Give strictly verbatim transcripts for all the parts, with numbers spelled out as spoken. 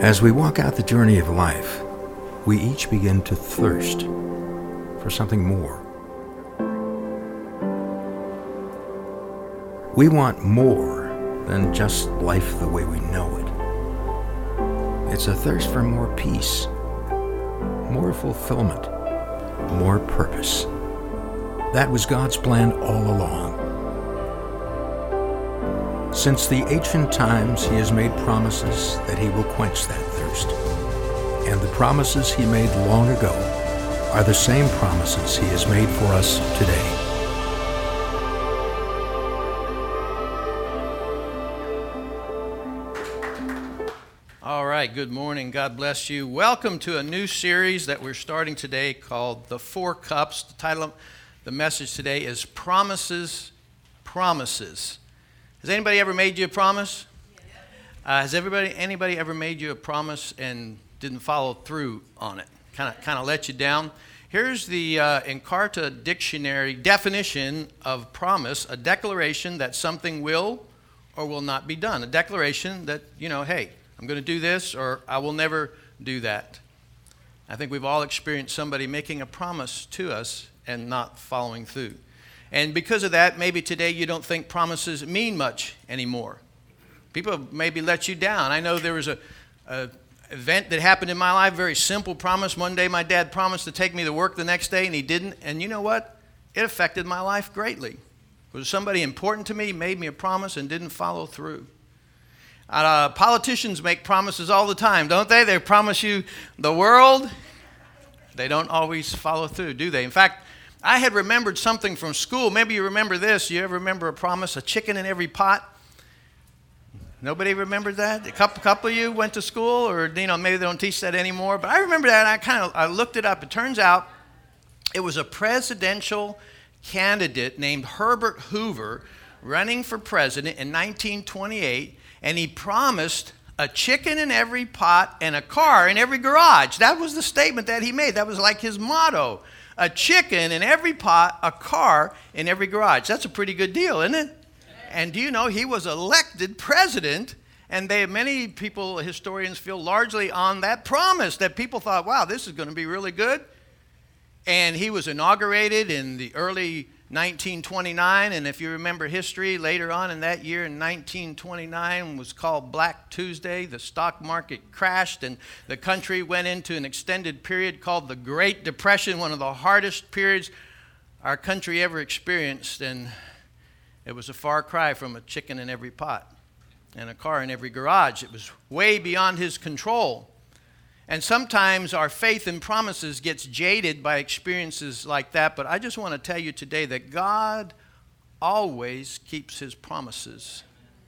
As we walk out the journey of life, we each begin to thirst for something more. We want more than just life the way we know it. It's a thirst for more peace, more fulfillment, more purpose. That was God's plan all along. Since the ancient times, He has made promises that He will quench that thirst. And the promises He made long ago are the same promises He has made for us today. All right, good morning. God bless you. Welcome to a new series that we're starting today called The Four Cups. The title of the message today is Promises, Promises. Has anybody ever made you a promise? Uh, has everybody, anybody ever made you a promise and didn't follow through on it? Kind of, kind of let you down. Here's the uh, Encarta Dictionary definition of promise: a declaration that something will or will not be done. A declaration that, you know, hey, I'm going to do this, or I will never do that. I think we've all experienced somebody making a promise to us and not following through. And because of that, maybe today you don't think promises mean much anymore. People maybe let you down. I know there was a, a event that happened in my life, very simple promise. One day my dad promised to take me to work the next day, and he didn't. And you know what? It affected my life greatly. It was somebody important to me, made me a promise, and didn't follow through. Uh, politicians make promises all the time, don't they? They promise you the world. They don't always follow through, do they? In fact, I had remembered something from school. Maybe you remember this. You ever remember a promise, a chicken in every pot? Nobody remembered that? A couple, couple of you went to school, or you know, maybe they don't teach that anymore. But I remember that, and I kind of I looked it up. It turns out it was a presidential candidate named Herbert Hoover running for president in nineteen twenty-eight, and he promised a chicken in every pot and a car in every garage. That was the statement that he made. That was like his motto. A chicken in every pot, a car in every garage. That's a pretty good deal, isn't it? And do you know he was elected president, and they many people, historians feel largely on that promise that people thought, wow, this is going to be really good. And he was inaugurated in the early nineteen twenty-nine, and if you remember history, later on in that year in nineteen twenty-nine was called Black Tuesday. The stock market crashed, and the country went into an extended period called the Great Depression, one of the hardest periods our country ever experienced. And it was a far cry from a chicken in every pot and a car in every garage. It was way beyond his control. And sometimes our faith in promises gets jaded by experiences like that, but I just want to tell you today that God always keeps His promises.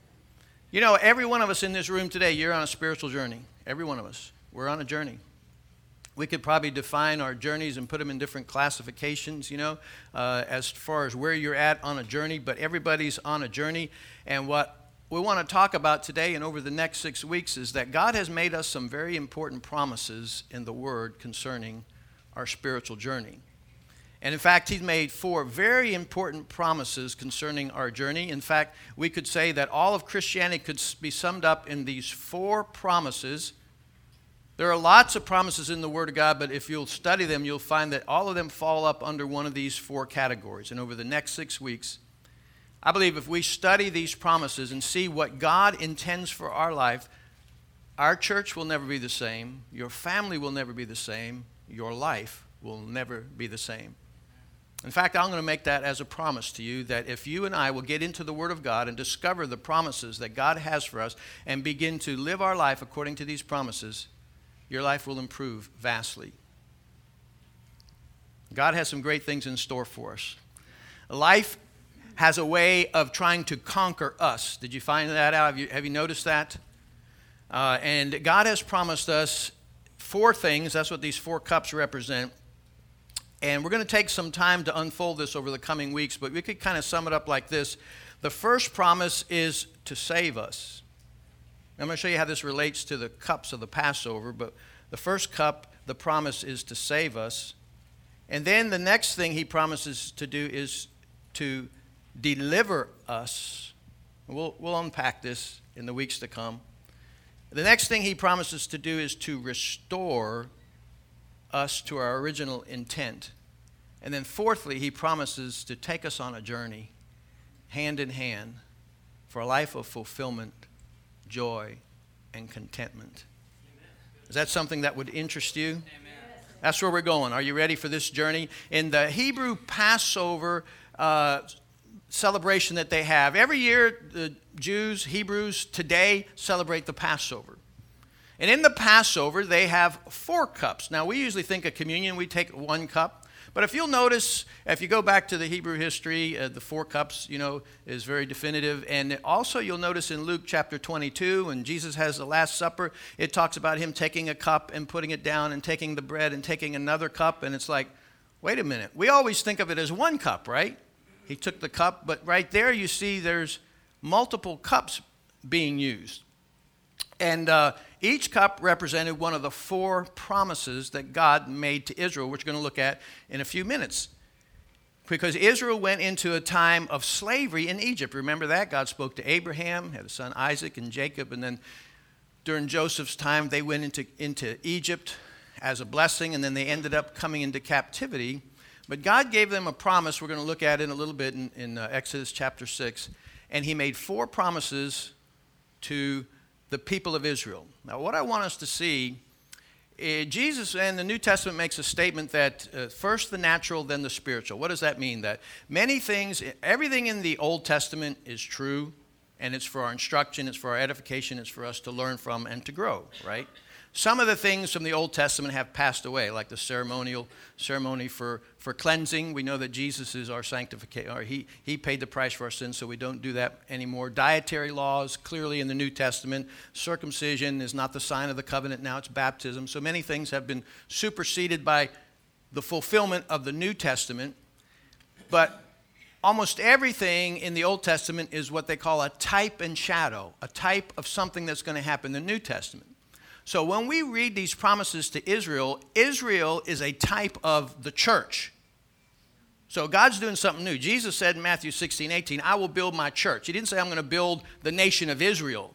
You know, every one of us in this room today, you're on a spiritual journey. Every one of us. We're on a journey. We could probably define our journeys and put them in different classifications, you know, uh, as far as where you're at on a journey, but everybody's on a journey. And what we want to talk about today and over the next six weeks is that God has made us some very important promises in the Word concerning our spiritual journey. And in fact, He's made four very important promises concerning our journey. In fact, we could say that all of Christianity could be summed up in these four promises. There are lots of promises in the Word of God, but if you'll study them, you'll find that all of them fall up under one of these four categories. And over the next six weeks, I believe if we study these promises and see what God intends for our life, our church will never be the same, your family will never be the same, your life will never be the same. In fact, I'm going to make that as a promise to you that if you and I will get into the Word of God and discover the promises that God has for us and begin to live our life according to these promises, your life will improve vastly. God has some great things in store for us. Life has a way of trying to conquer us. Did you find that out? Have you, have you noticed that? Uh, and God has promised us four things. That's what these four cups represent. And we're going to take some time to unfold this over the coming weeks, but we could kind of sum it up like this. The first promise is to save us. I'm going to show you how this relates to the cups of the Passover, but the first cup, the promise is to save us. And then the next thing He promises to do is to deliver us. We'll, we'll unpack this in the weeks to come. The next thing he promises to do is to restore us to our original intent. And then fourthly, he promises to take us on a journey, hand in hand, for a life of fulfillment, joy, and contentment. Is that something that would interest you? Amen. That's where we're going. Are you ready for this journey? In the Hebrew Passover uh, celebration that they have, every year the Jews, Hebrews today celebrate the Passover. And in the Passover, they have four cups. Now, we usually think of communion, we take one cup. But if you'll notice, if you go back to the Hebrew history, uh, the four cups, you know, is very definitive. And also you'll notice in Luke chapter twenty-two, when Jesus has the Last Supper, it talks about him taking a cup and putting it down and taking the bread and taking another cup. And it's like, wait a minute. We always think of it as one cup, right? He took the cup, but right there you see there's multiple cups being used. And uh, each cup represented one of the four promises that God made to Israel, which we're going to look at in a few minutes. Because Israel went into a time of slavery in Egypt. Remember that? God spoke to Abraham, had a son Isaac and Jacob, and then during Joseph's time, they went into, into Egypt as a blessing, and then they ended up coming into captivity. But God gave them a promise we're going to look at in a little bit in, in uh, Exodus chapter six. And he made four promises to the people of Israel. Now, what I want us to see, uh, Jesus in the New Testament makes a statement that uh, first the natural, then the spiritual. What does that mean? That many things, everything in the Old Testament is true, and it's for our instruction, it's for our edification, it's for us to learn from and to grow, right? Some of the things from the Old Testament have passed away, like the ceremonial ceremony for, for cleansing. We know that Jesus is our sanctification, or he, he paid the price for our sins, so we don't do that anymore. Dietary laws, clearly in the New Testament. Circumcision is not the sign of the covenant, now it's baptism. So many things have been superseded by the fulfillment of the New Testament. But almost everything in the Old Testament is what they call a type and shadow, a type of something that's going to happen in the New Testament. So when we read these promises to Israel, Israel is a type of the church. So God's doing something new. Jesus said in Matthew sixteen, eighteen, I will build my church. He didn't say I'm going to build the nation of Israel.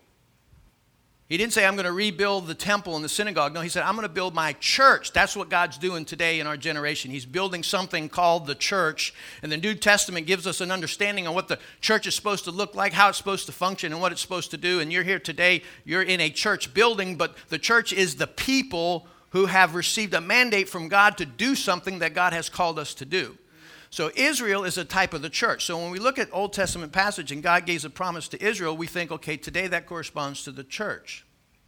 He didn't say I'm going to rebuild the temple and the synagogue. No, he said I'm going to build my church. That's what God's doing today in our generation. He's building something called the church. And the New Testament gives us an understanding of what the church is supposed to look like, how it's supposed to function, and what it's supposed to do. And you're here today, you're in a church building, but the church is the people who have received a mandate from God to do something that God has called us to do. So Israel is a type of the church. So when we look at Old Testament passage and God gives a promise to Israel, we think, okay, today that corresponds to the church.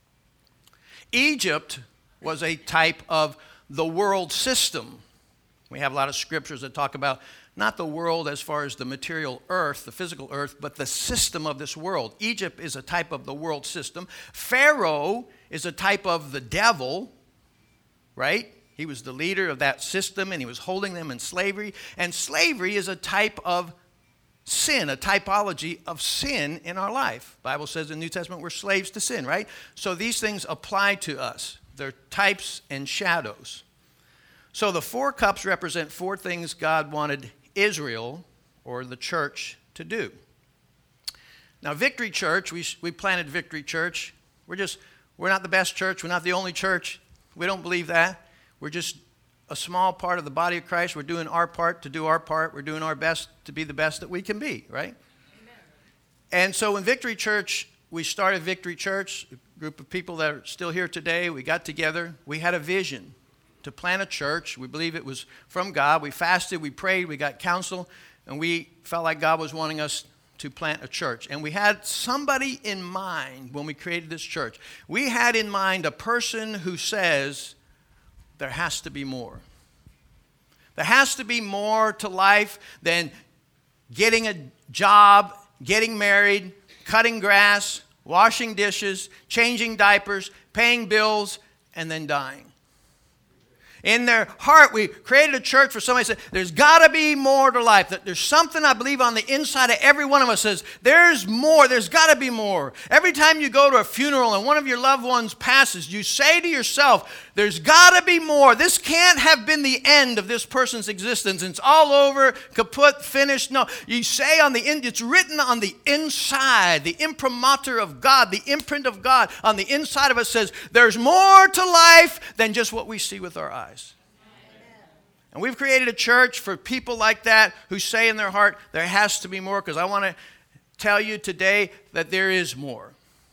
Egypt was a type of the world system. We have a lot of scriptures that talk about not the world as far as the material earth, the physical earth, but the system of this world. Egypt is a type of the world system. Pharaoh is a type of the devil, right? He was the leader of that system, and he was holding them in slavery. And slavery is a type of sin, a typology of sin in our life. The Bible says in the New Testament we're slaves to sin, right? So these things apply to us. They're types and shadows. So the four cups represent four things God wanted Israel, or the church, to do. Now, Victory Church, we, we planted Victory Church. We're just, we're not the best church. We're not the only church. We don't believe that. We're just a small part of the body of Christ. We're doing our part to do our part. We're doing our best to be the best that we can be, right? Amen. And so in Victory Church, we started Victory Church, a group of people that are still here today. We got together. We had a vision to plant a church. We believe it was from God. We fasted, we prayed, we got counsel, and we felt like God was wanting us to plant a church. And we had somebody in mind when we created this church. We had in mind a person who says, there has to be more. There has to be more to life than getting a job, getting married, cutting grass, washing dishes, changing diapers, paying bills, and then dying. In their heart, we created a church for somebody who said, there's got to be more to life. That there's something I believe on the inside of every one of us says, there's more, there's got to be more. Every time you go to a funeral and one of your loved ones passes, you say to yourself, There's got to be more. This can't have been the end of this person's existence. It's all over, kaput, finished. No, you say on the end, it's written on the inside, the imprimatur of God, the imprint of God on the inside of us says, there's more to life than just what we see with our eyes. And we've created a church for people like that who say in their heart, there has to be more, because I want to tell you today that there is more.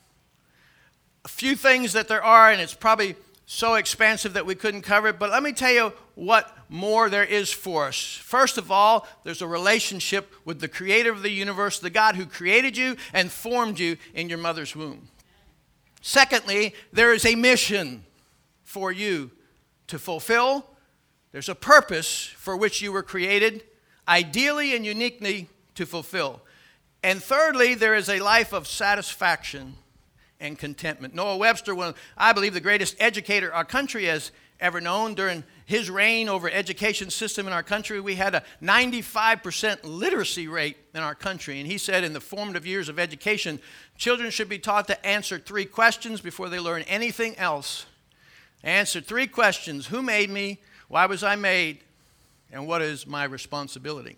A few things that there are, and it's probably so expansive that we couldn't cover it, but let me tell you what more there is for us. First of all, there's a relationship with the creator of the universe, the God who created you and formed you in your mother's womb. Secondly, there is a mission for you to fulfill. There's a purpose for which you were created, ideally and uniquely to fulfill. And thirdly, there is a life of satisfaction and contentment. Noah Webster, one, I believe, the greatest educator our country has ever known. During his reign over education system in our country, we had a ninety-five percent literacy rate in our country. And he said in the formative years of education, children should be taught to answer three questions before they learn anything else. Answer three questions. Who made me? Why was I made? And what is my responsibility?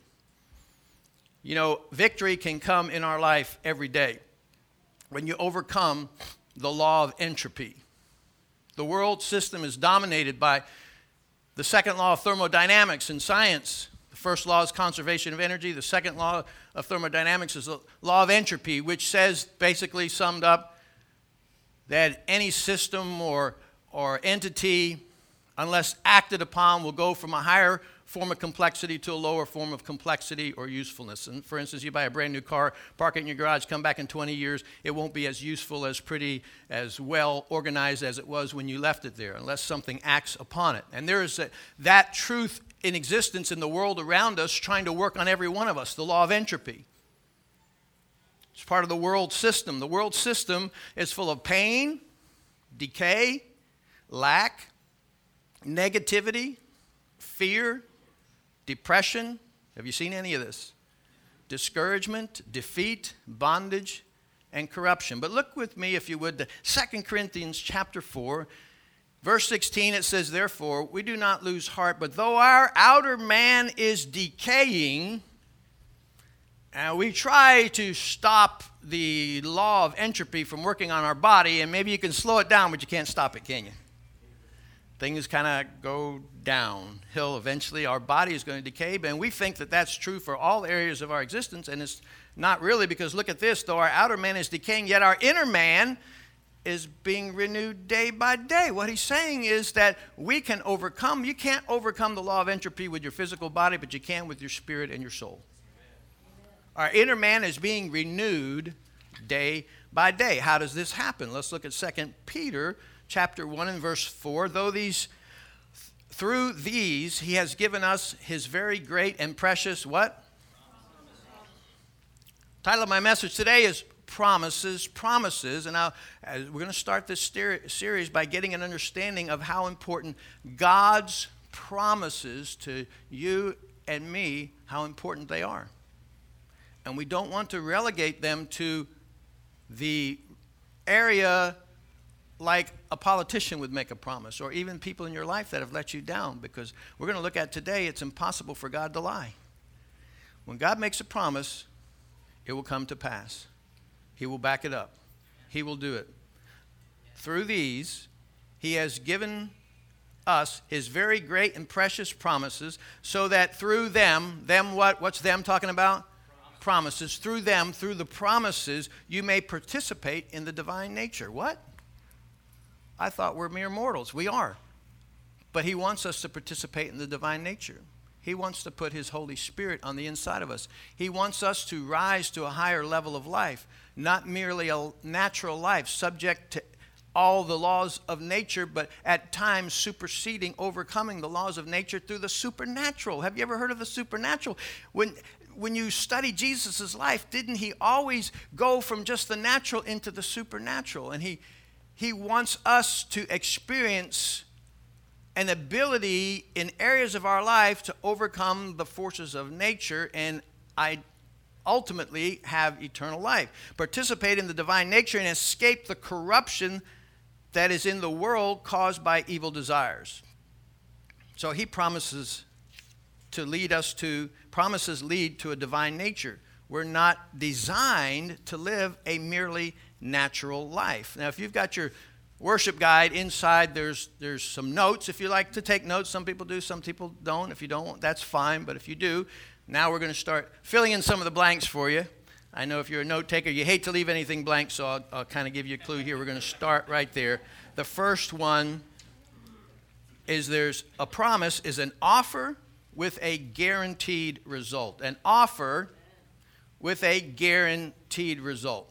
You know, victory can come in our life every day when you overcome the law of entropy. The world system is dominated by the second law of thermodynamics in science. The first law is conservation of energy. The second law of thermodynamics is the law of entropy, which says, basically summed up, that any system or, or entity, unless acted upon, will go from a higher form of complexity to a lower form of complexity or usefulness. And for instance, you buy a brand new car, park it in your garage, come back in twenty years, it won't be as useful, as pretty, as well organized as it was when you left it there, unless something acts upon it. And there is a, that truth in existence in the world around us trying to work on every one of us, the law of entropy. It's part of the world system. The world system is full of pain, decay, lack, negativity, fear, depression. Have you seen any of this? Discouragement, defeat, bondage, and corruption. But look with me, if you would, to Second Corinthians chapter four, verse sixteen. It says, therefore, we do not lose heart, but though our outer man is decaying, and we try to stop the law of entropy from working on our body, and maybe you can slow it down, but you can't stop it, can you? Things kind of go downhill eventually. Our body is going to decay, and we think that that's true for all areas of our existence, and it's not really, because look at this. Though our outer man is decaying, yet our inner man is being renewed day by day. What he's saying is that we can overcome. You can't overcome the law of entropy with your physical body, but you can with your spirit and your soul. Our inner man is being renewed day by day. How does this happen? Let's look at Second Peter chapter one and verse four. Though these, through these, he has given us his very great and precious what? Title of my message today is Promises, Promises. And I'll, we're going to start this series by getting an understanding of how important God's promises to you and me, how important they are. And we don't want to relegate them to the area like a politician would make a promise, or even people in your life that have let you down, because we're going to look at today, it's impossible for God to lie. When God makes a promise, it will come to pass. He will back it up. He will do it. Through these, he has given us his very great and precious promises, so that through them, them what? What's them talking about? Promises. Through them, through the promises, you may participate in the divine nature. What? I thought we're mere mortals. We are. But he wants us to participate in the divine nature. He wants to put his Holy Spirit on the inside of us. He wants us to rise to a higher level of life, not merely a natural life subject to all the laws of nature, but at times superseding, overcoming the laws of nature through the supernatural. Have you ever heard of the supernatural? When When you study Jesus' life, didn't he always go from just the natural into the supernatural? And he he wants us to experience an ability in areas of our life to overcome the forces of nature and I ultimately have eternal life. Participate in the divine nature and escape the corruption that is in the world caused by evil desires. So he promises to lead us to, promises lead to a divine nature. We're not designed to live a merely natural life. Now, if you've got your worship guide inside, there's there's some notes. If you like to take notes, some people do, some people don't. If you don't, that's fine. But if you do, now we're going to start filling in some of the blanks for you. I know if you're a note taker, you hate to leave anything blank, so I'll, I'll kind of give you a clue here. We're going to start right there. The first one is there's a promise is an offer with a guaranteed result. An offer with a guaranteed result.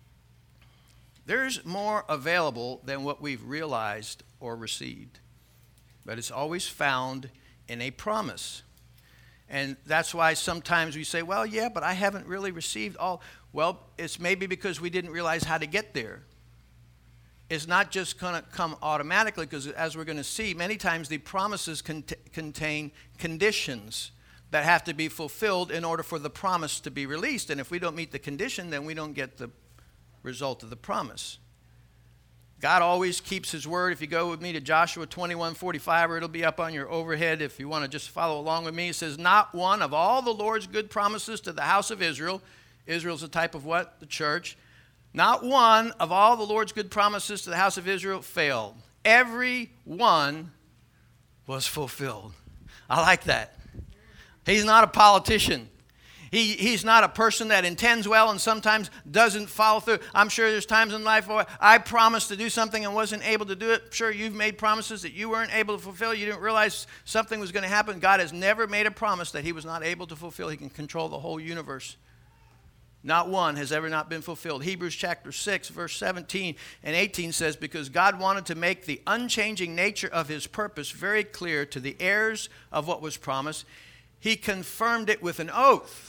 There's more available than what we've realized or received, but it's always found in a promise. And that's why sometimes we say, well, yeah, but I haven't really received all. Well, it's maybe because we didn't realize how to get there. It's not just going to come automatically, because as we're going to see, many times the promises cont- contain conditions that have to be fulfilled in order for the promise to be released. And if we don't meet the condition, then we don't get the result of the promise. God always keeps his word. If you go with me to Joshua twenty-one forty-five, or it'll be up on your overhead if you want to just follow along with me. It says, not one of all the Lord's good promises to the house of Israel. Israel's a type of what? The church. Not one of all the Lord's good promises to the house of Israel failed. Every one was fulfilled. I like that. He's not a politician. He, he's not a person that intends well and sometimes doesn't follow through. I'm sure there's times in life where I promised to do something and wasn't able to do it. Sure, you've made promises that you weren't able to fulfill. You didn't realize something was going to happen. God has never made a promise that he was not able to fulfill. He can control the whole universe. Not one has ever not been fulfilled. Hebrews chapter six, verse seventeen and eighteen says, because God wanted to make the unchanging nature of his purpose very clear to the heirs of what was promised, he confirmed it with an oath.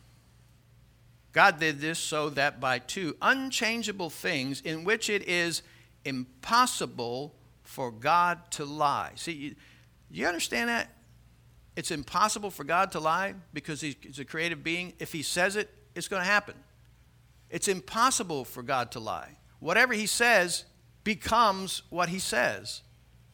God did this so that by two unchangeable things in which it is impossible for God to lie. See, you, you understand that? It's impossible for God to lie because he's a creative being. If he says it, it's going to happen. It's impossible for God to lie. Whatever he says becomes what he says.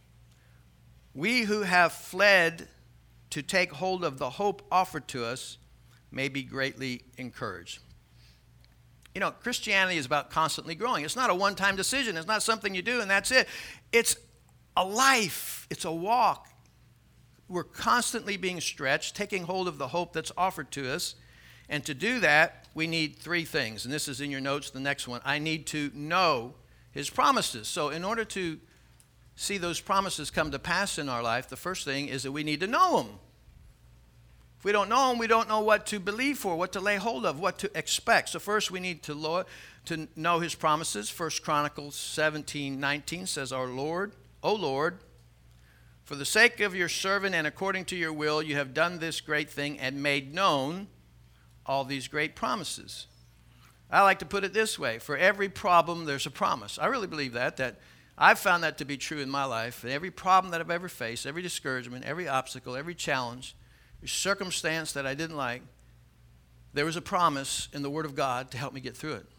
We who have fled to take hold of the hope offered to us may be greatly encouraged. You know, Christianity is about constantly growing. It's not a one-time decision. It's not something you do and that's it. It's a life. It's a walk. We're constantly being stretched, taking hold of the hope that's offered to us. And to do that, we need three things. And this is in your notes, the next one. I need to know his promises. So in order to see those promises come to pass in our life, the first thing is that we need to know them. If we don't know them, we don't know what to believe for, what to lay hold of, what to expect. So first we need to, Lord, to know his promises. First Chronicles seventeen nineteen says, Our Lord, O Lord, for the sake of your servant and according to your will, you have done this great thing and made known all these great promises. I like to put it this way. For every problem, there's a promise. I really believe that, that I've found that to be true in my life. Every problem that I've ever faced, every discouragement, every obstacle, every challenge, every circumstance that I didn't like, there was a promise in the Word of God to help me get through it.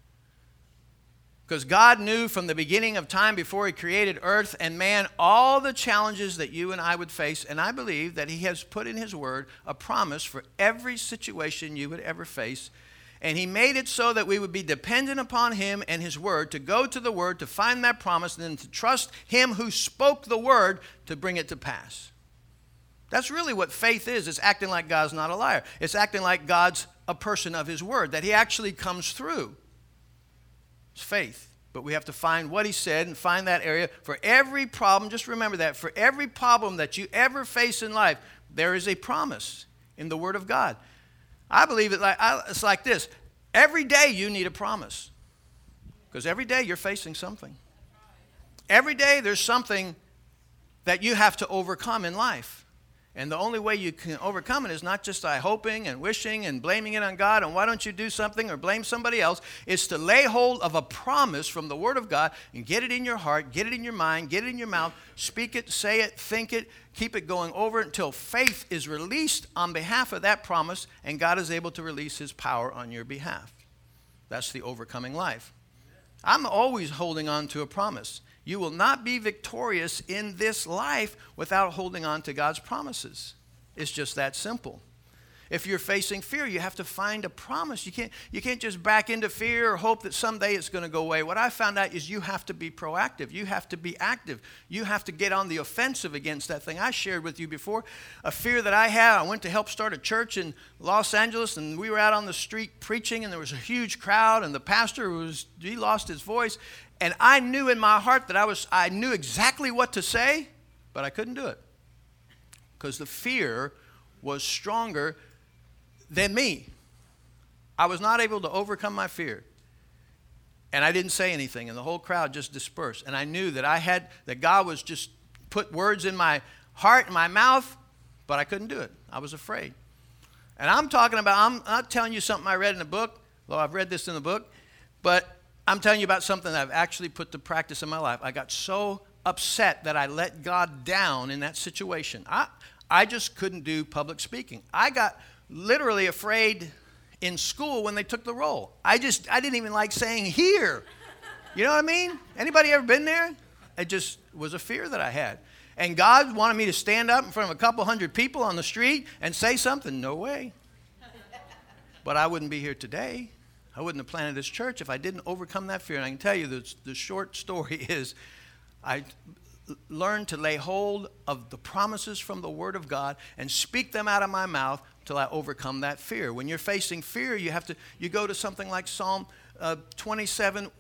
Because God knew from the beginning of time before he created earth and man all the challenges that you and I would face. And I believe that he has put in his word a promise for every situation you would ever face. And he made it so that we would be dependent upon him and his word, to go to the word, to find that promise, and then to trust him who spoke the word to bring it to pass. That's really what faith is. It's acting like God's not a liar. It's acting like God's a person of his word, that he actually comes through. It's faith. But we have to find what he said and find that area. For every problem, just remember that, for every problem that you ever face in life, there is a promise in the Word of God. I believe it like I, it's like this. Every day you need a promise. Because every day you're facing something. Every day there's something that you have to overcome in life. And the only way you can overcome it is not just by hoping and wishing and blaming it on God and why don't you do something or blame somebody else. It's to lay hold of a promise from the Word of God and get it in your heart, get it in your mind, get it in your mouth, speak it, say it, think it, keep it going over until faith is released on behalf of that promise and God is able to release his power on your behalf. That's the overcoming life. I'm always holding on to a promise. You will not be victorious in this life without holding on to God's promises. It's just that simple. If you're facing fear, you have to find a promise. You can't, you can't just back into fear or hope that someday it's going to go away. What I found out is you have to be proactive. You have to be active. You have to get on the offensive against that thing. I shared with you before a fear that I had. I went to help start a church in Los Angeles, and we were out on the street preaching, and there was a huge crowd, and the pastor was, he lost his voice. And I knew in my heart that I was, I knew exactly what to say, but I couldn't do it because the fear was stronger than me. I was not able to overcome my fear. And I didn't say anything, and the whole crowd just dispersed. And I knew that I had, that God was just put words in my heart and my mouth, but I couldn't do it. I was afraid. And I'm talking about, I'm not telling you something I read in a book, though I've read this in the book, but I'm telling you about something that I've actually put to practice in my life. I got so upset that I let God down in that situation. I, I just couldn't do public speaking. I got literally afraid in school when they took the roll. I just, I didn't even like saying here. You know what I mean? Anybody ever been there? It just was a fear that I had. And God wanted me to stand up in front of a couple hundred people on the street and say something. No way. But I wouldn't be here today. I wouldn't have planted this church if I didn't overcome that fear. And I can tell you the, the short story is I learned to lay hold of the promises from the Word of God and speak them out of my mouth till I overcome that fear. When you're facing fear, you have to, you go to something like Psalm uh, twenty-seven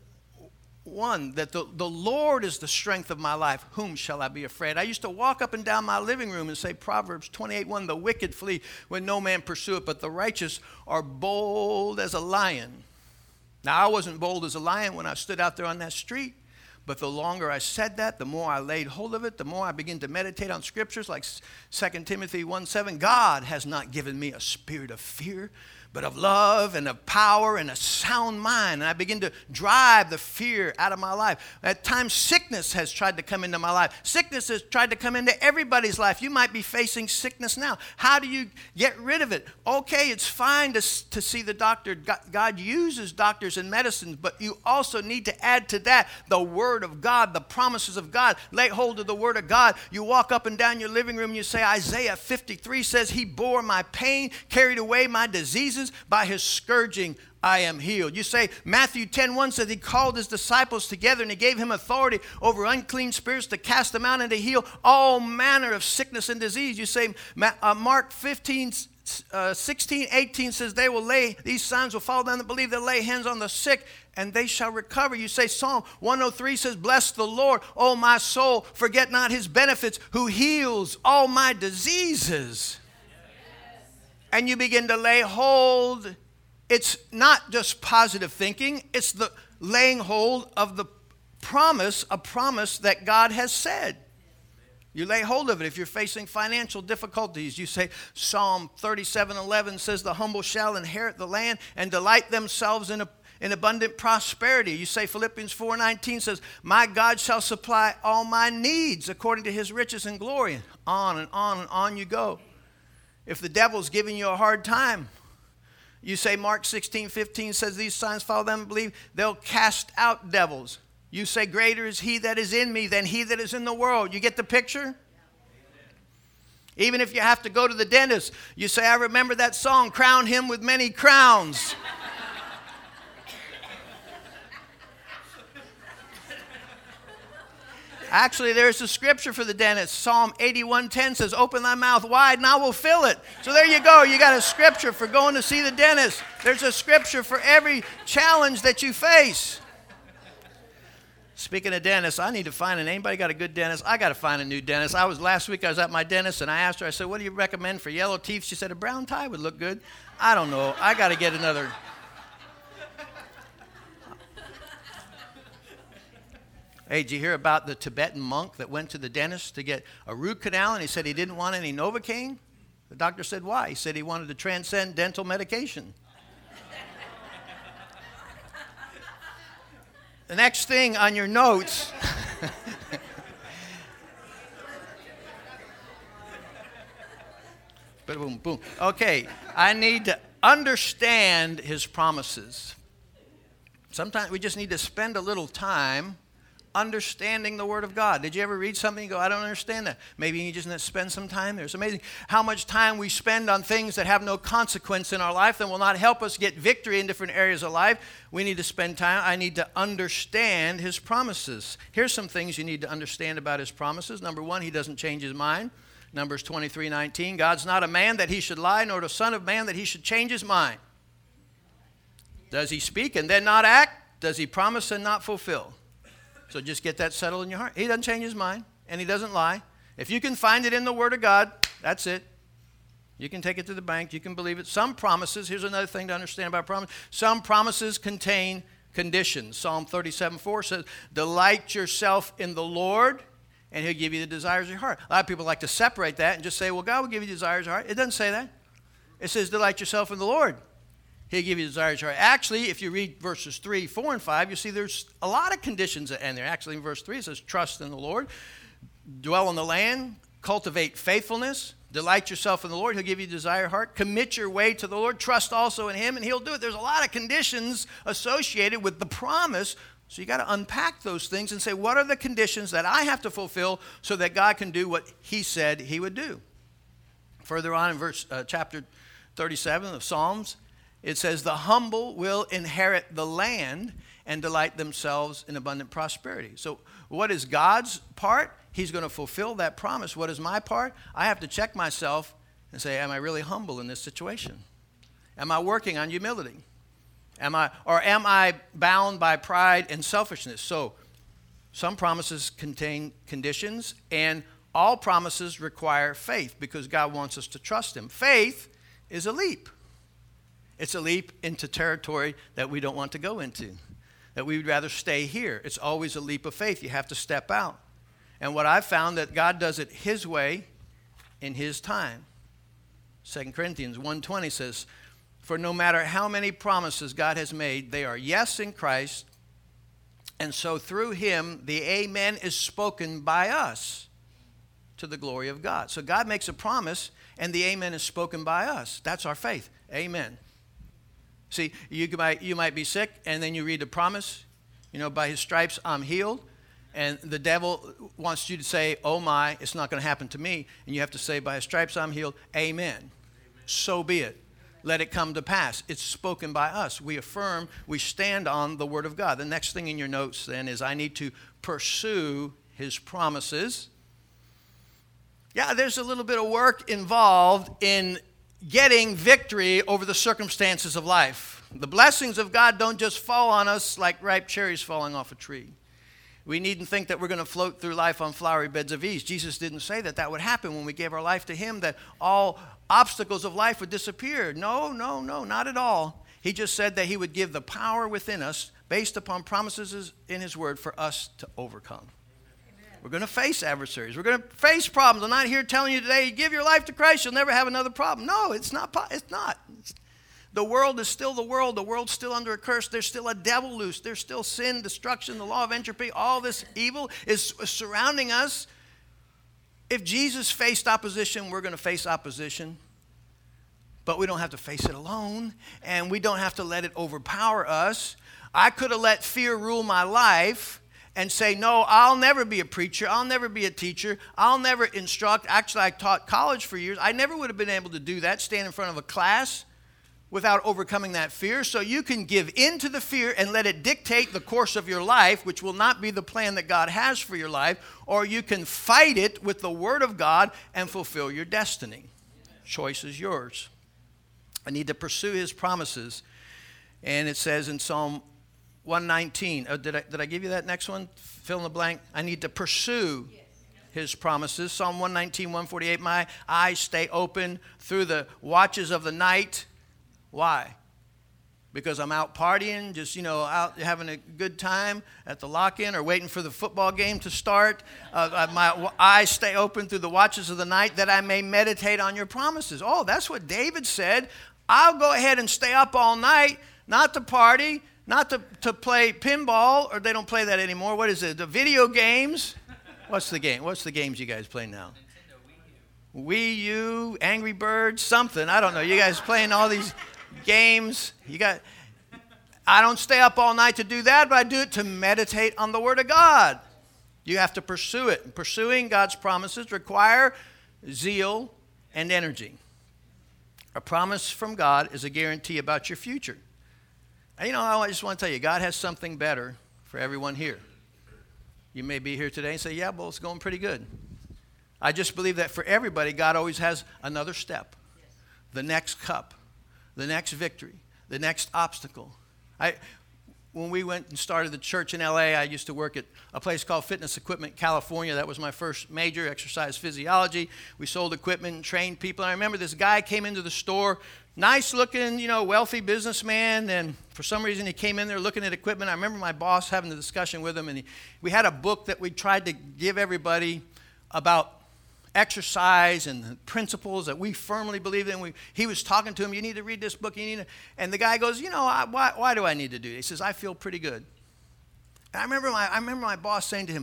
one, that the, the Lord is the strength of my life. Whom shall I be afraid? I used to walk up and down my living room and say Proverbs twenty-eight one, the wicked flee when no man pursueth, but the righteous are bold as a lion. Now, I wasn't bold as a lion when I stood out there on that street. But the longer I said that, the more I laid hold of it, the more I began to meditate on scriptures like Second Timothy one seven. God has not given me a spirit of fear, but of love and of power and a sound mind. And I begin to drive the fear out of my life. At times, sickness has tried to come into my life. Sickness has tried to come into everybody's life. You might be facing sickness now. How do you get rid of it? Okay, it's fine to, to see the doctor. God uses doctors and medicines, but you also need to add to that the Word of God, the promises of God. Lay hold of the Word of God. You walk up and down your living room and you say, Isaiah fifty-three says, He bore my pain, carried away my diseases. By His scourging I am healed. You say Matthew ten one says He called His disciples together and He gave Him authority over unclean spirits to cast them out and to heal all manner of sickness and disease. You say uh, Mark fifteen, uh, sixteen, eighteen says they will lay, these signs will follow them that believe. They'll lay hands on the sick and they shall recover. You say Psalm one oh three says, bless the Lord, O my soul, forget not His benefits, who heals all my diseases. And you begin to lay hold. It's not just positive thinking. It's the laying hold of the promise, a promise that God has said. You lay hold of it. If you're facing financial difficulties, you say Psalm thirty-seven eleven says, the humble shall inherit the land and delight themselves in, a, in abundant prosperity. You say Philippians four nineteen says, my God shall supply all my needs according to His riches and glory. On and on and on you go. If the devil's giving you a hard time, you say Mark sixteen fifteen says these signs follow them and believe, they'll cast out devils. You say greater is He that is in me than he that is in the world. You get the picture? Yeah. Even if you have to go to the dentist, you say, I remember that song, crown him with many crowns. Actually, there's a scripture for the dentist. Psalm eighty-one ten says, open thy mouth wide and I will fill it. So there you go. You got a scripture for going to see the dentist. There's a scripture for every challenge that you face. Speaking of dentists, I need to find an, anybody got a good dentist? I got to find a new dentist. I was, last week I was at my dentist and I asked her, I said, what do you recommend for yellow teeth? She said, a brown tie would look good. I don't know. I got to get another. Hey, did you hear about the Tibetan monk that went to the dentist to get a root canal and he said he didn't want any Novocaine? The doctor said, why? He said he wanted to transcend dental medication. The next thing on your notes. Boom, boom. Okay, I need to understand His promises. Sometimes we just need to spend a little time understanding the Word of God. Did you ever read something and go, I don't understand that? Maybe you just need to spend some time there. It's amazing how much time we spend on things that have no consequence in our life that will not help us get victory in different areas of life. We need to spend time. I need to understand His promises. Here's some things you need to understand about His promises. Number one, He doesn't change His mind. Numbers twenty-three nineteen, God's not a man that He should lie, nor the son of man that He should change His mind. Does He speak and then not act? Does He promise and not fulfill? So just get that settled in your heart. He doesn't change His mind, and He doesn't lie. If you can find it in the Word of God, that's it. You can take it to the bank. You can believe it. Some promises, here's another thing to understand about promise. Some promises contain conditions. Psalm thirty-seven four says, delight yourself in the Lord, and He'll give you the desires of your heart. A lot of people like to separate that and just say, well, God will give you the desires of your heart. It doesn't say that. It says, delight yourself in the Lord. He'll give you the desires of your heart. Actually, if you read verses three, four, and five, you see there's a lot of conditions in there. Actually, in verse three, it says, trust in the Lord, dwell in the land, cultivate faithfulness, delight yourself in the Lord. He'll give you the desire of your heart. Commit your way to the Lord. Trust also in Him, and He'll do it. There's a lot of conditions associated with the promise. So you got to unpack those things and say, what are the conditions that I have to fulfill so that God can do what He said He would do? Further on in verse uh, chapter thirty-seven of Psalms, it says, the humble will inherit the land and delight themselves in abundant prosperity. So what is God's part? He's going to fulfill that promise. What is my part? I have to check myself and say, am I really humble in this situation? Am I working on humility? Am I, or am I bound by pride and selfishness? So some promises contain conditions, and all promises require faith because God wants us to trust Him. Faith is a leap. It's a leap into territory that we don't want to go into, that we would rather stay here. It's always a leap of faith. You have to step out. And what I've found that God does it His way in His time. Second Corinthians one twenty says, for no matter how many promises God has made, they are yes in Christ, and so through Him the amen is spoken by us to the glory of God. So God makes a promise, and the amen is spoken by us. That's our faith. Amen. See, you might, you might be sick, and then you read the promise, you know, by His stripes I'm healed, and the devil wants you to say, oh my, it's not going to happen to me, and you have to say, by His stripes I'm healed, amen. Amen. So be it. Let it come to pass. It's spoken by us. We affirm, we stand on the Word of God. The next thing in your notes then is I need to pursue His promises. Yeah, there's a little bit of work involved in getting victory over the circumstances of life. The blessings of God don't just fall on us like ripe cherries falling off a tree. We needn't think that we're going to float through life on flowery beds of ease. Jesus didn't say that that would happen when we gave our life to Him, that all obstacles of life would disappear. No, no, no, not at all. He just said that He would give the power within us based upon promises in His Word for us to overcome. We're going to face adversaries. We're going to face problems. I'm not here telling you today, give your life to Christ, you'll never have another problem. No, it's not. It's not. It's, the world is still the world. The world's still under a curse. There's still a devil loose. There's still sin, destruction, the law of entropy. All this evil is surrounding us. If Jesus faced opposition, we're going to face opposition. But we don't have to face it alone, and we don't have to let it overpower us. I could have let fear rule my life and say, no, I'll never be a preacher. I'll never be a teacher. I'll never instruct. Actually, I taught college for years. I never would have been able to do that, stand in front of a class without overcoming that fear. So you can give in to the fear and let it dictate the course of your life, which will not be the plan that God has for your life, or you can fight it with the Word of God and fulfill your destiny. Choice is yours. I need to pursue His promises. And it says in Psalm one nineteen. Oh, did I did I give you that next one? Fill in the blank. I need to pursue His promises. Psalm one nineteen, one forty-eight. My eyes stay open through the watches of the night. Why? Because I'm out partying, just, you know, out having a good time at the lock-in or waiting for the football game to start. Uh, my eyes stay open through the watches of the night that I may meditate on your promises. Oh, that's what David said. I'll go ahead and stay up all night, not to party, not to, to play pinball, or they don't play that anymore. What is it? The video games? What's the game? What's the games you guys play now? Nintendo Wii U. Wii U, Angry Birds, something. I don't know. You guys playing all these games. You got. I don't stay up all night to do that, but I do it to meditate on the Word of God. You have to pursue it. Pursuing God's promises require zeal and energy. A promise from God is a guarantee about your future. And you know, I just want to tell you, God has something better for everyone here. You may be here today and say, yeah, well, it's going pretty good. I just believe that for everybody, God always has another step, the next cup, the next victory, the next obstacle. I, when we went and started the church in L A, I used to work at a place called Fitness Equipment California. That was my first major, exercise physiology. We sold equipment and trained people. And I remember this guy came into the store, nice looking, you know, wealthy businessman. And for some reason, he came in there looking at equipment. I remember my boss having a discussion with him. And he, we had a book that we tried to give everybody about exercise and the principles that we firmly believe in. We, he was talking to him, you need to read this book. You need to, and the guy goes, you know, I, why, why do I need to do it? He says, I feel pretty good. And I remember my, I remember my boss saying to him,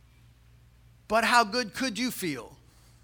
but how good could you feel?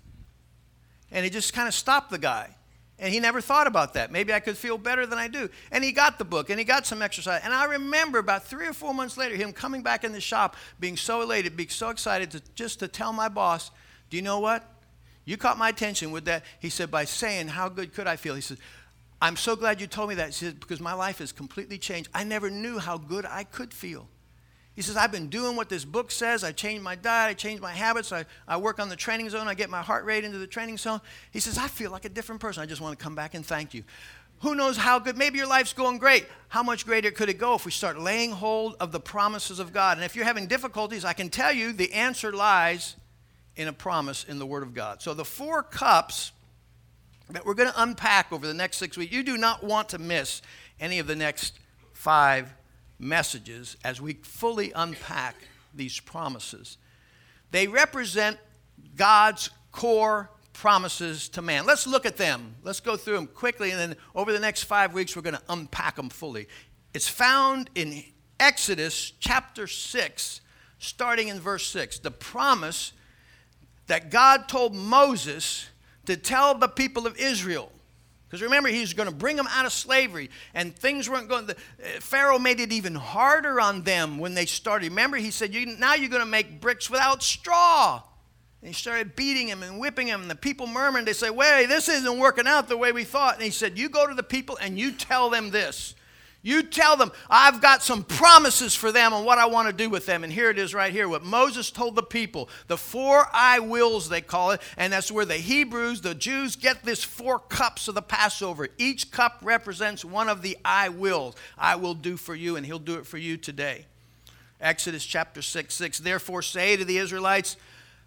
And he just kind of stopped the guy. And he never thought about that. Maybe I could feel better than I do. And he got the book, and he got some exercise. And I remember about three or four months later, him coming back in the shop, being so elated, being so excited to just to tell my boss, do you know what? You caught my attention with that. He said, by saying, how good could I feel? He said, I'm so glad you told me that. He said, because my life has completely changed. I never knew how good I could feel. He says, I've been doing what this book says. I changed my diet. I changed my habits. I, I work on the training zone. I get my heart rate into the training zone. He says, I feel like a different person. I just want to come back and thank you. Who knows how good? Maybe your life's going great. How much greater could it go if we start laying hold of the promises of God? And if you're having difficulties, I can tell you the answer lies in a promise in the Word of God. So the four cups that we're going to unpack over the next six weeks, you do not want to miss any of the next five messages as we fully unpack these promises. They represent God's core promises to man. Let's look at them. Let's go through them quickly, and then over the next five weeks, we're going to unpack them fully. It's found in Exodus chapter six, starting in verse six. The promise that God told Moses to tell the people of Israel. Because remember, he's going to bring them out of slavery, and things weren't going to, Pharaoh made it even harder on them when they started. Remember, he said, you, now you're going to make bricks without straw. And he started beating him and whipping him, and the people murmured. They say, wait, this isn't working out the way we thought. And he said, you go to the people and you tell them this. You tell them, I've got some promises for them on what I want to do with them. And here it is right here, what Moses told the people. The four I wills, they call it. And that's where the Hebrews, the Jews, get this four cups of the Passover. Each cup represents one of the I wills. I will do for you, and he'll do it for you today. Exodus chapter six, six. Therefore say to the Israelites,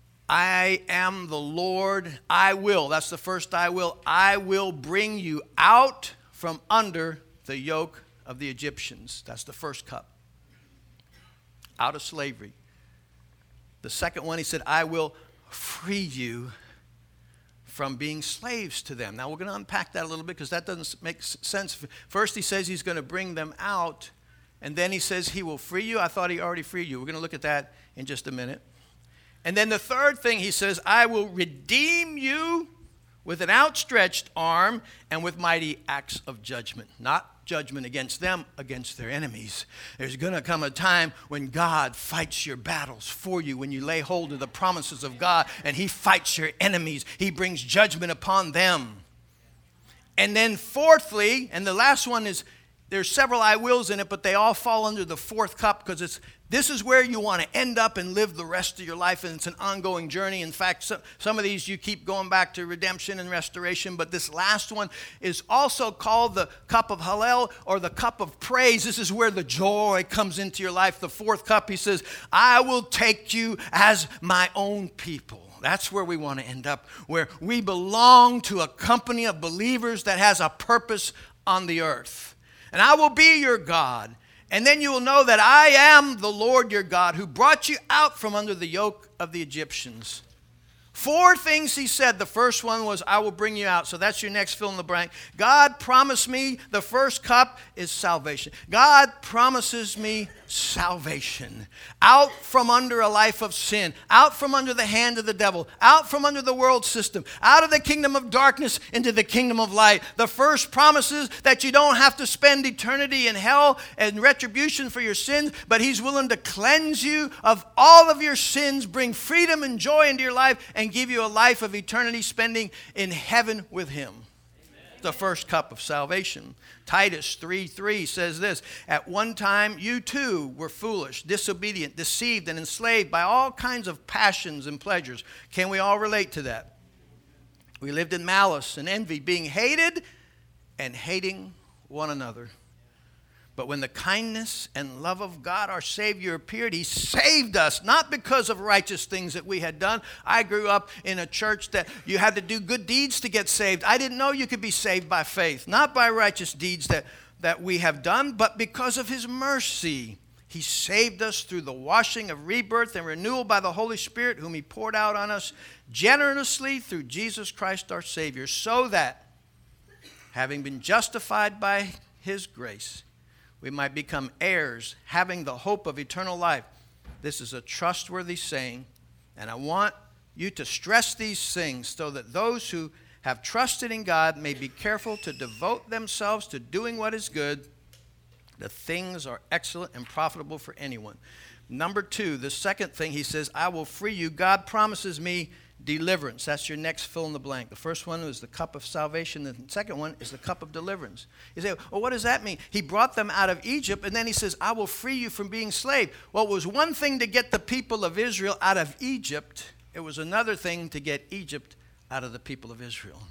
I am the Lord, I will. That's the first I will. I will bring you out from under the yoke of the Egyptians. That's the first cup. Out of slavery. The second one, he said, I will free you from being slaves to them. Now, we're going to unpack that a little bit because that doesn't make sense. First, he says he's going to bring them out, and then he says he will free you. I thought he already freed you. We're going to look at that in just a minute. And then the third thing, he says, I will redeem you with an outstretched arm and with mighty acts of judgment. Not judgment against them, against their enemies. There's going to come a time when God fights your battles for you, when you lay hold of the promises of God, and he fights your enemies. He brings judgment upon them. And then fourthly, and the last one is, there's several I wills in it, but they all fall under the fourth cup because it's this is where you want to end up and live the rest of your life, and it's an ongoing journey. In fact, so, some of these you keep going back to redemption and restoration, but this last one is also called the cup of Hallel, or the cup of praise. This is where the joy comes into your life. The fourth cup, he says, I will take you as my own people. That's where we want to end up, where we belong to a company of believers that has a purpose on the earth. And I will be your God. And then you will know that I am the Lord your God who brought you out from under the yoke of the Egyptians. Four things he said. The first one was, I will bring you out. So that's your next fill in the blank. God promised me the first cup is salvation. God promises me salvation. Out from under a life of sin, out from under the hand of the devil, out from under the world system, out of the kingdom of darkness into the kingdom of light. The first promises that you don't have to spend eternity in hell and retribution for your sins, but he's willing to cleanse you of all of your sins, bring freedom and joy into your life, and give you a life of eternity spending in heaven with him. The first cup of salvation. Titus three three says this, at one time you too were foolish, disobedient, deceived, and enslaved by all kinds of passions and pleasures. Can we all relate to that? We lived in malice and envy, being hated and hating one another. But when the kindness and love of God, our Savior, appeared, he saved us, not because of righteous things that we had done. I grew up in a church that you had to do good deeds to get saved. I didn't know you could be saved by faith, not by righteous deeds that, that we have done, but because of his mercy. He saved us through the washing of rebirth and renewal by the Holy Spirit, whom he poured out on us generously through Jesus Christ our Savior, so that, having been justified by his grace, we might become heirs, having the hope of eternal life. This is a trustworthy saying, and I want you to stress these things so that those who have trusted in God may be careful to devote themselves to doing what is good. The things are excellent and profitable for anyone. Number two, the second thing he says, I will free you. God promises me deliverance. That's your next fill in the blank. The first one was the cup of salvation. The second one is the cup of deliverance. You say, well, what does that mean? He brought them out of Egypt, and then he says, I will free you from being slave. Well, it was one thing to get the people of Israel out of Egypt. It was another thing to get Egypt out of the people of Israel.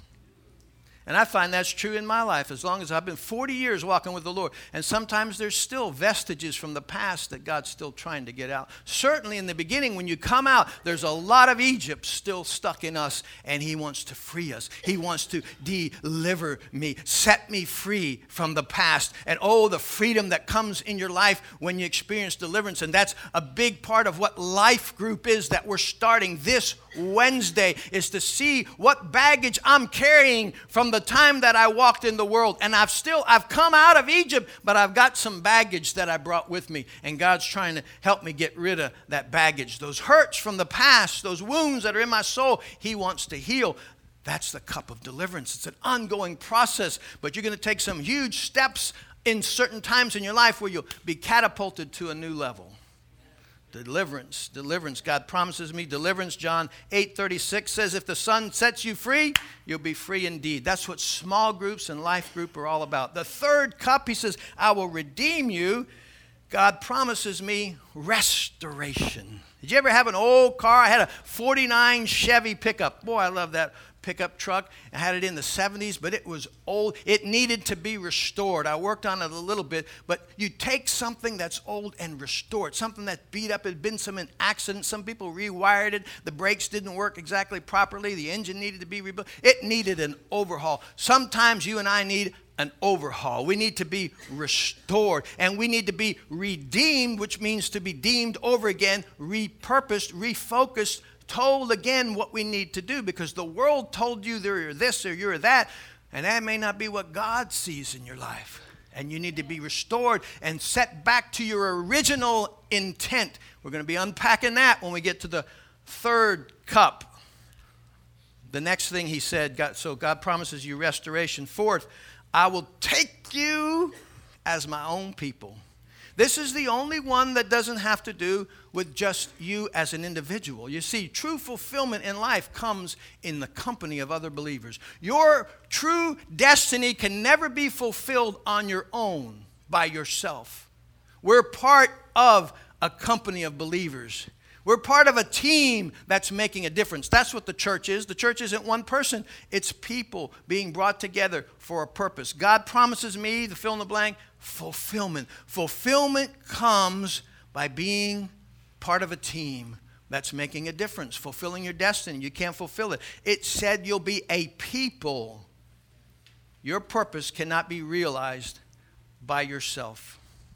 And I find that's true in my life as long as I've been forty years walking with the Lord. And sometimes there's still vestiges from the past that God's still trying to get out. Certainly in the beginning, when you come out, there's a lot of Egypt still stuck in us, and he wants to free us. He wants to deliver me, set me free from the past. And oh, the freedom that comes in your life when you experience deliverance. And that's a big part of what Life Group is that we're starting this Wednesday, is to see what baggage I'm carrying from the time that I walked in the world. And I've still, I've come out of Egypt, but I've got some baggage that I brought with me. And God's trying to help me get rid of that baggage. Those hurts from the past, those wounds that are in my soul, he wants to heal. That's the cup of deliverance. It's an ongoing process, but you're going to take some huge steps in certain times in your life where you'll be catapulted to a new level. Deliverance, deliverance. God promises me deliverance. John eight thirty-six says, if the Son sets you free, you'll be free indeed. That's what small groups and Life Group are all about. The third cup, he says, I will redeem you. God promises me restoration. Did you ever have an old car? I had a forty-nine Chevy pickup. Boy, I love that pickup truck. I had it in the seventies, but it was old. It needed to be restored. I worked on it a little bit, but you take something that's old and restore it. Something that's beat up, had been some an accident. Some people rewired it. The brakes didn't work exactly properly. The engine needed to be rebuilt. It needed an overhaul. Sometimes you and I need an overhaul. We need to be restored, and we need to be redeemed, which means to be deemed over again, repurposed, refocused, told again what we need to do, because the world told you you're this or you're that, and that may not be what God sees in your life. And you need to be restored and set back to your original intent. We're going to be unpacking that when we get to the third cup. The next thing he said, God, so God promises you restoration. Fourth, I will take you as my own people. This is the only one that doesn't have to do with just you as an individual. You see, true fulfillment in life comes in the company of other believers. Your true destiny can never be fulfilled on your own by yourself. We're part of a company of believers. We're part of a team that's making a difference. That's what the church is. The church isn't one person. It's people being brought together for a purpose. God promises me, the fill in the blank, fulfillment. Fulfillment comes by being part of a team that's making a difference, fulfilling your destiny. You can't fulfill it. It said you'll be a people. Your purpose cannot be realized by yourself.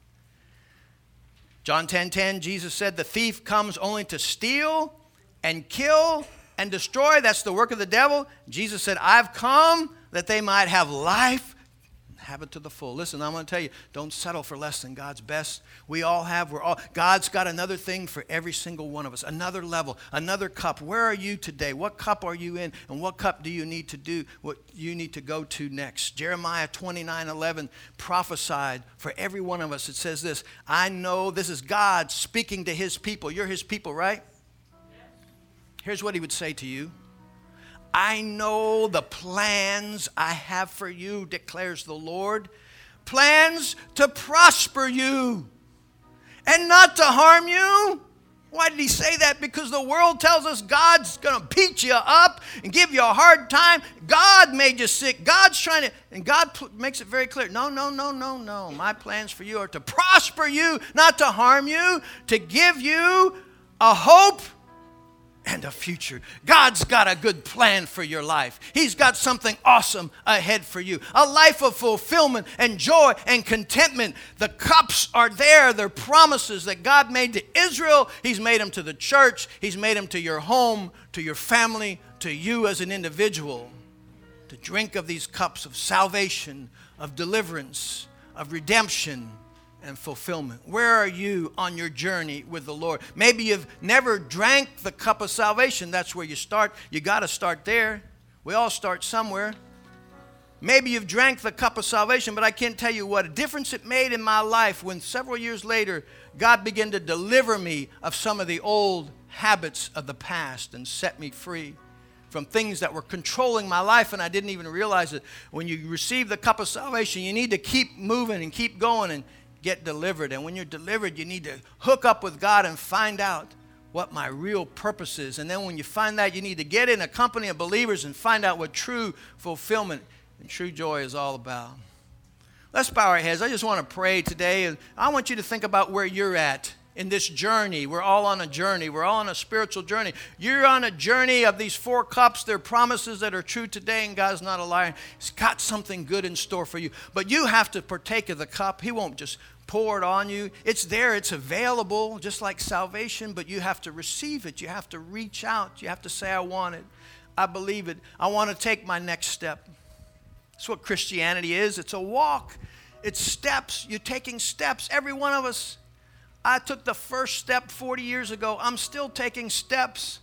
John ten ten, Jesus said, the thief comes only to steal and kill and destroy. That's the work of the devil. Jesus said, I've come that they might have life, Have it to the full. Listen, I'm going to tell you, don't settle for less than God's best. We all have. We're all. God's got another thing for every single one of us. Another level, another cup. Where are you today? What cup are you in? And what cup do you need to do? What you need to go to next? Jeremiah twenty-nine eleven prophesied for every one of us. It says this, I know, this is God speaking to his people. You're his people, right? Here's what he would say to you. I know the plans I have for you, declares the Lord. Plans to prosper you and not to harm you. Why did he say that? Because the world tells us God's going to beat you up and give you a hard time. God made you sick. God's trying to, and God makes it very clear. No, no, no, no, no. My plans for you are to prosper you, not to harm you, to give you a hope and a future. God's got a good plan for your life. He's got something awesome ahead for you. A life of fulfillment and joy and contentment. The cups are there. They're promises that God made to Israel. He's made them to the church. He's made them to your home, to your family, to you as an individual. To drink of these cups of salvation, of deliverance, of redemption, and fulfillment. Where are you on your journey with the Lord? Maybe you've never drank the cup of salvation. That's where you start. You got to start there. We all start somewhere. Maybe you've drank the cup of salvation, but I can't tell you what a difference it made in my life when several years later, God began to deliver me of some of the old habits of the past and set me free from things that were controlling my life, and I didn't even realize it. When you receive the cup of salvation, you need to keep moving and keep going and get delivered. And when you're delivered, you need to hook up with God and find out what my real purpose is. And then when you find that, you need to get in a company of believers and find out what true fulfillment and true joy is all about. Let's bow our heads. I just want to pray today, and I want you to think about where you're at in this journey. We're all on a journey. We're all on a spiritual journey. You're on a journey of these four cups. They're promises that are true today, and God's not a liar. He's got something good in store for you. But you have to partake of the cup. He won't just pour it on you. It's there. It's available, just like salvation, but you have to receive it. You have to reach out. You have to say, I want it. I believe it. I want to take my next step. That's what Christianity is. It's a walk. It's steps. You're taking steps. Every one of us. I took the first step forty years ago. I'm still taking steps.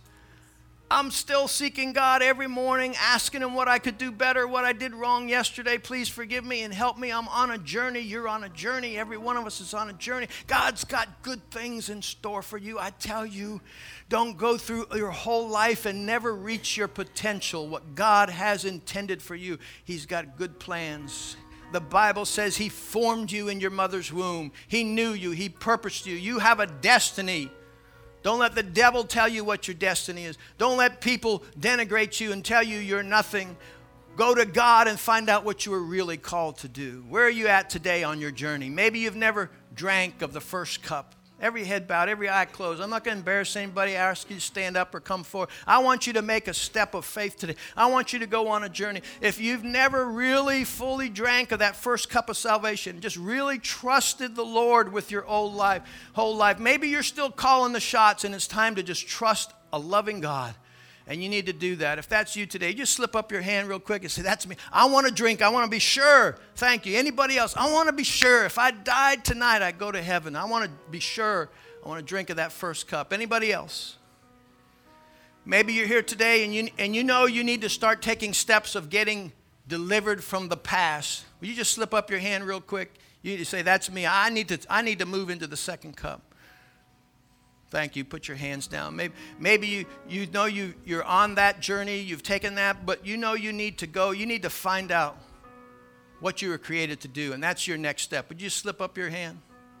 I'm still seeking God every morning, asking him what I could do better, what I did wrong yesterday. Please forgive me and help me. I'm on a journey. You're on a journey. Every one of us is on a journey. God's got good things in store for you. I tell you, don't go through your whole life and never reach your potential, what God has intended for you. He's got good plans. The Bible says he formed you in your mother's womb. He knew you. He purposed you. You have a destiny. Don't let the devil tell you what your destiny is. Don't let people denigrate you and tell you you're nothing. Go to God and find out what you were really called to do. Where are you at today on your journey? Maybe you've never drank of the first cup. Every head bowed, every eye closed. I'm not going to embarrass anybody, ask you to stand up or come forward. I want you to make a step of faith today. I want you to go on a journey. If you've never really fully drank of that first cup of salvation, just really trusted the Lord with your whole life, whole life, maybe you're still calling the shots and it's time to just trust a loving God. And you need to do that. If that's you today, just slip up your hand real quick and say, that's me. I want to drink. I want to be sure. Thank you. Anybody else? I want to be sure. If I died tonight, I'd go to heaven. I want to be sure. I want to drink of that first cup. Anybody else? Maybe you're here today and you, and you know you need to start taking steps of getting delivered from the past. Will you just slip up your hand real quick? You need to say, that's me. I need to, I need to move into the second cup. Thank you. Put your hands down. Maybe, maybe you, you know you, you're on that journey. You've taken that, but you know you need to go. You need to find out what you were created to do, and that's your next step. Would you slip up your hand?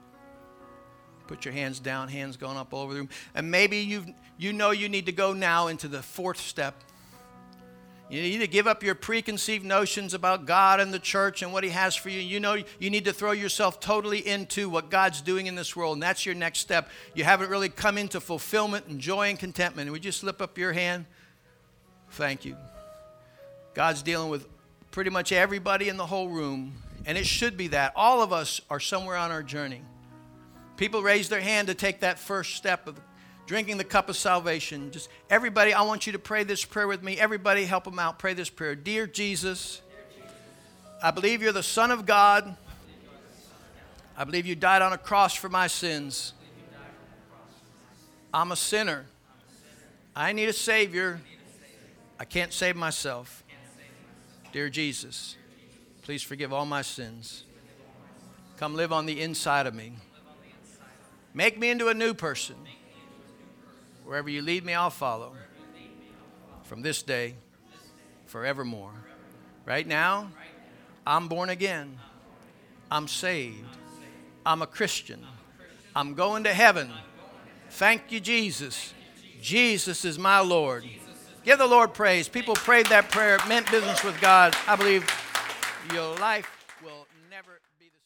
Put your hands down, hands going up all over the room. And maybe you you know you need to go now into the fourth step. You need to give up your preconceived notions about God and the church and what he has for you. You know you need to throw yourself totally into what God's doing in this world, and that's your next step. You haven't really come into fulfillment and joy and contentment. Would you slip up your hand? Thank you. God's dealing with pretty much everybody in the whole room, and it should be that. All of us are somewhere on our journey. People raise their hand to take that first step of drinking the cup of salvation. Just everybody, I want you to pray this prayer with me. Everybody help them out. Pray this prayer. Dear Jesus, I believe you're the Son of God. I believe you died on a cross for my sins. I'm a sinner. I need a Savior. I can't save myself. Dear Jesus, please forgive all my sins. Come live on the inside of me. Make me into a new person. Wherever you lead me, I'll follow. From this day, forevermore. Right now, I'm born again. I'm saved. I'm a Christian. I'm going to heaven. Thank you, Jesus. Jesus is my Lord. Give the Lord praise. People prayed that prayer. It meant business with God. I believe your life will never be the same.